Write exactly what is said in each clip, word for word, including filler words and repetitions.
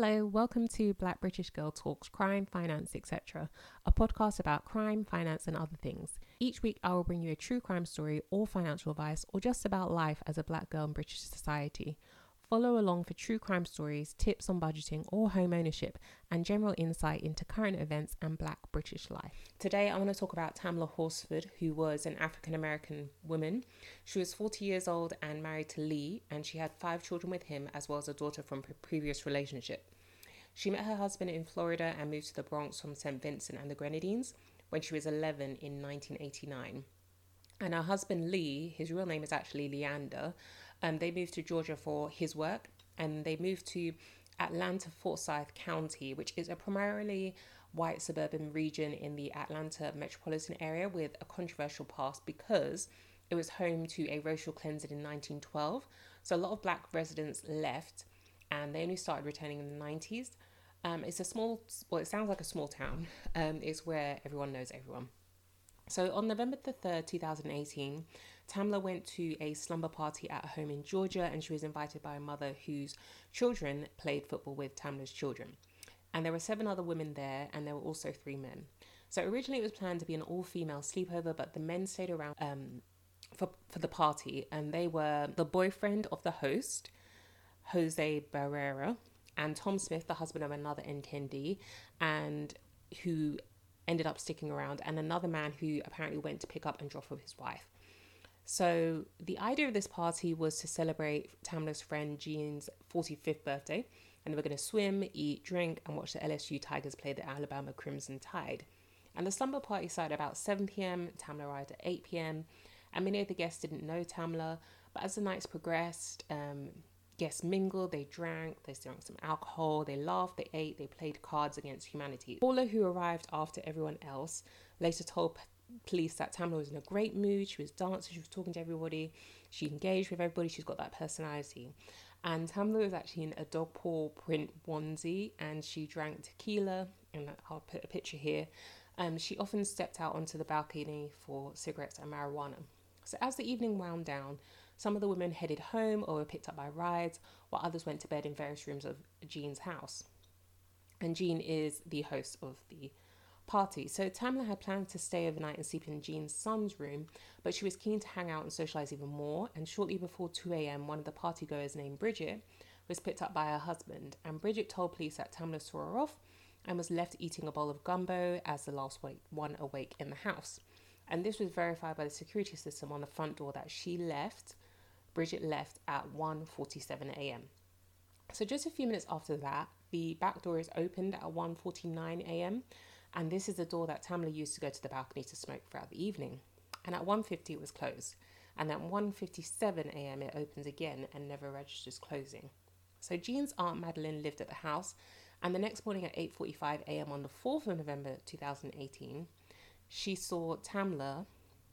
Hello, welcome to Black British Girl Talks Crime, Finance, et cetera, a podcast about crime, finance, and other things. Each week, I will bring you a true crime story or financial advice or just about life as a black girl in British society. Follow along for true crime stories, tips on budgeting or home ownership, and general insight into current events and black British life. Today, I want to talk about Tamla Horsford, who was an African-American woman. She was forty years old and married to Lee, and she had five children with him, as well as a daughter from a previous relationship. She met her husband in Florida and moved to the Bronx from Saint Vincent and the Grenadines when she was eleven in nineteen eighty-nine. And her husband Lee, his real name is actually Leander, um, they moved to Georgia for his work, and they moved to Atlanta Forsyth County, which is a primarily white suburban region in the Atlanta metropolitan area with a controversial past because it was home to a racial cleansing in nineteen twelve. So a lot of black residents left and they only started returning in the nineties. Um, it's a small, well, it sounds like a small town. Um, it's where everyone knows everyone. So on November the third, twenty eighteen, Tamla went to a slumber party at home in Georgia, and she was invited by a mother whose children played football with Tamla's children. And there were seven other women there, and there were also three men. So originally it was planned to be an all-female sleepover, but the men stayed around um, for, for the party, and they were the boyfriend of the host, Jose Barrera, and Tom Smith, the husband of another attendee, and who ended up sticking around, and another man who apparently went to pick up and drop off his wife. So the idea of this party was to celebrate Tamla's friend Jean's forty-fifth birthday, and they were going to swim, eat, drink, and watch the L S U Tigers play the Alabama Crimson Tide. And the slumber party started about seven p.m. Tamla arrived at eight p.m. and many of the guests didn't know Tamla, but as the nights progressed, um, guests mingled, they drank, they drank some alcohol, they laughed, they ate, they played cards against humanity. Paula, who arrived after everyone else, later told p- police that Tamla was in a great mood. She was dancing, she was talking to everybody, she engaged with everybody, she's got that personality. And Tamla was actually in a dog paw print onesie, and she drank tequila, and I'll put a picture here. Um, she often stepped out onto the balcony for cigarettes and marijuana. So as the evening wound down, some of the women headed home or were picked up by rides, while others went to bed in various rooms of Jean's house. And Jean is the host of the party. So Tamla had planned to stay overnight and sleep in Jean's son's room, but she was keen to hang out and socialise even more. And shortly before two a.m, one of the partygoers named Bridget was picked up by her husband. And Bridget told police that Tamla saw her off and was left eating a bowl of gumbo as the last one awake in the house. And this was verified by the security system on the front door that she left Bridget left at one forty-seven a.m. So just a few minutes after that, the back door is opened at one forty-nine a.m. and this is the door that Tamla used to go to the balcony to smoke throughout the evening. And at one fifty it was closed, and at one fifty-seven a.m. it opens again and never registers closing. So Jean's aunt Madeline lived at the house, and the next morning at eight forty-five a.m. on the fourth of November twenty eighteen, she saw Tamla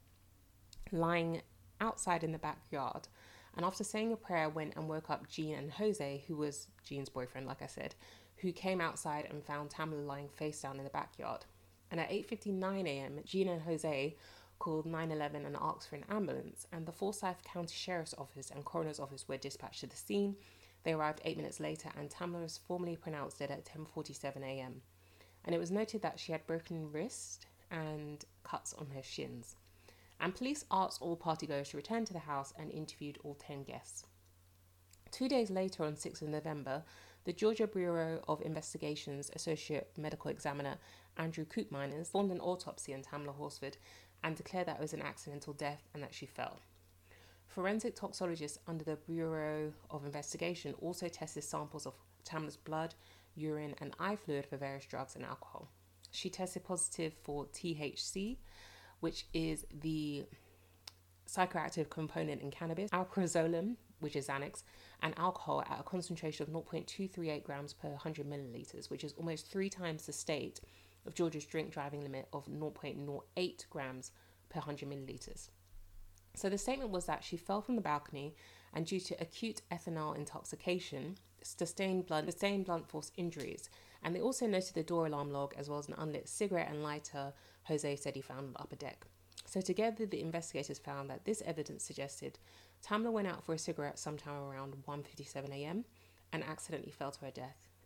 lying outside in the backyard, and after saying a prayer went and woke up Jean and Jose, who was Jean's boyfriend, like I said, who came outside and found Tamla lying face down in the backyard. And at eight fifty-nine a.m, Jean and Jose called nine one one and asked for an ambulance, and the Forsyth County Sheriff's Office and Coroner's Office were dispatched to the scene. They arrived eight minutes later, and Tamla was formally pronounced dead at ten forty-seven a.m. And it was noted that she had broken wrist and cuts on her shins. And police asked all partygoers to return to the house and interviewed all ten guests. Two days later, on sixth of November, the Georgia Bureau of Investigation's Associate Medical Examiner, Andrew Koopmeiners, performed an autopsy on Tamla Horsford and declared that it was an accidental death and that she fell. Forensic toxicologists under the Bureau of Investigation also tested samples of Tamla's blood, urine, and eye fluid for various drugs and alcohol. She tested positive for T H C, which is the psychoactive component in cannabis, alprazolam, which is Xanax, and alcohol at a concentration of zero point two three eight grams per one hundred milliliters, which is almost three times the state of Georgia's drink driving limit of zero point zero eight grams per one hundred milliliters. So the statement was that she fell from the balcony and due to acute ethanol intoxication, sustained blunt, sustained blunt force injuries. And they also noted the door alarm log as well as an unlit cigarette and lighter Jose said he found on the upper deck. So together, the investigators found that this evidence suggested Tamla went out for a cigarette sometime around one fifty-seven a.m. and accidentally fell to her death.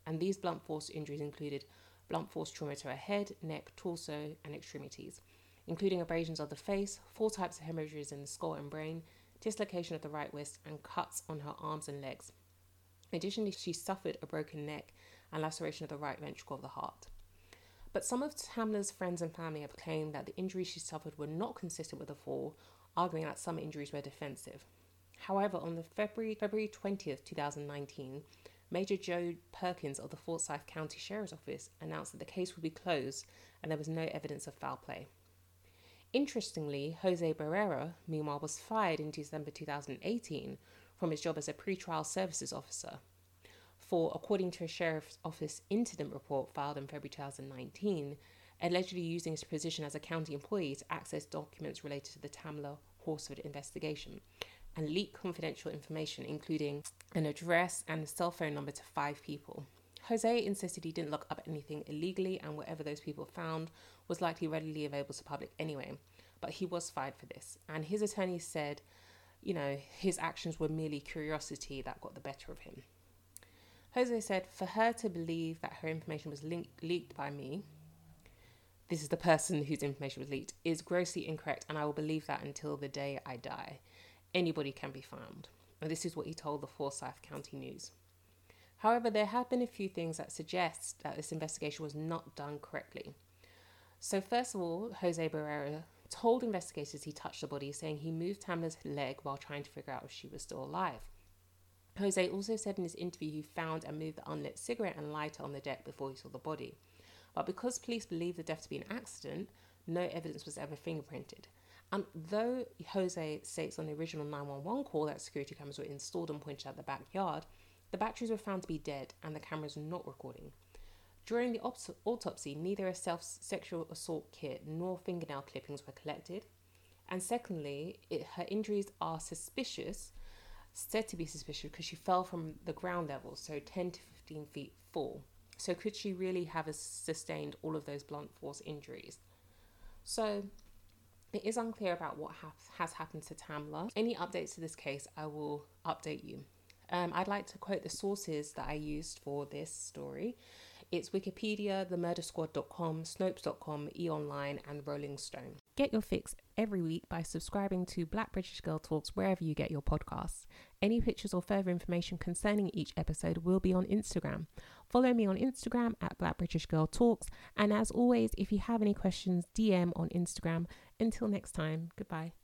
and these blunt force injuries included blunt force trauma to her head, neck, torso, and extremities, including abrasions of the face, four types of hemorrhages in the skull and brain, dislocation of the right wrist, and cuts on her arms and legs. Additionally, she suffered a broken neck and laceration of the right ventricle of the heart. But some of Tamla's friends and family have claimed that the injuries she suffered were not consistent with the fall, arguing that some injuries were defensive. However, on the February, February twentieth, twenty nineteen, Major Joe Perkins of the Forsyth County Sheriff's Office announced that the case would be closed and there was no evidence of foul play. Interestingly, Jose Barrera, meanwhile, was fired in December two thousand eighteen from his job as a pretrial services officer for, according to a Sheriff's Office incident report filed in February two thousand nineteen, allegedly using his position as a county employee to access documents related to the Tamla Horsford investigation and leak confidential information, including an address and a cell phone number to five people. Jose insisted he didn't look up anything illegally, and whatever those people found was likely readily available to the public anyway, but he was fired for this. And his attorney said, you know, his actions were merely curiosity that got the better of him. Jose said, for her to believe that her information was linked, leaked by me, this is the person whose information was leaked, is grossly incorrect, and I will believe that until the day I die. Anybody can be found. And this is what he told the Forsyth County News. However, there have been a few things that suggest that this investigation was not done correctly. So first of all, Jose Barrera told investigators he touched the body, saying he moved Tamla's leg while trying to figure out if she was still alive. Jose also said in his interview he found and moved the unlit cigarette and lighter on the deck before he saw the body. But because police believed the death to be an accident, no evidence was ever fingerprinted. And though Jose states on the original nine one one call that security cameras were installed and pointed at the backyard, the batteries were found to be dead and the cameras not recording. During the op- autopsy, neither a self-sexual assault kit nor fingernail clippings were collected. And secondly, it, her injuries are suspicious, said to be suspicious, because she fell from the ground level, so ten to fifteen feet fall. So could she really have sustained all of those blunt force injuries? So it is unclear about what ha- has happened to Tamla. Any updates to this case, I will update you. Um, I'd like to quote the sources that I used for this story. It's Wikipedia, the murder squad dot com, Snopes dot com, E! Online, and Rolling Stone. Get your fix every week by subscribing to Black British Girl Talks wherever you get your podcasts. Any pictures or further information concerning each episode will be on Instagram. Follow me on Instagram at Black British Girl Talks. And as always, if you have any questions, D M on Instagram. Until next time, goodbye.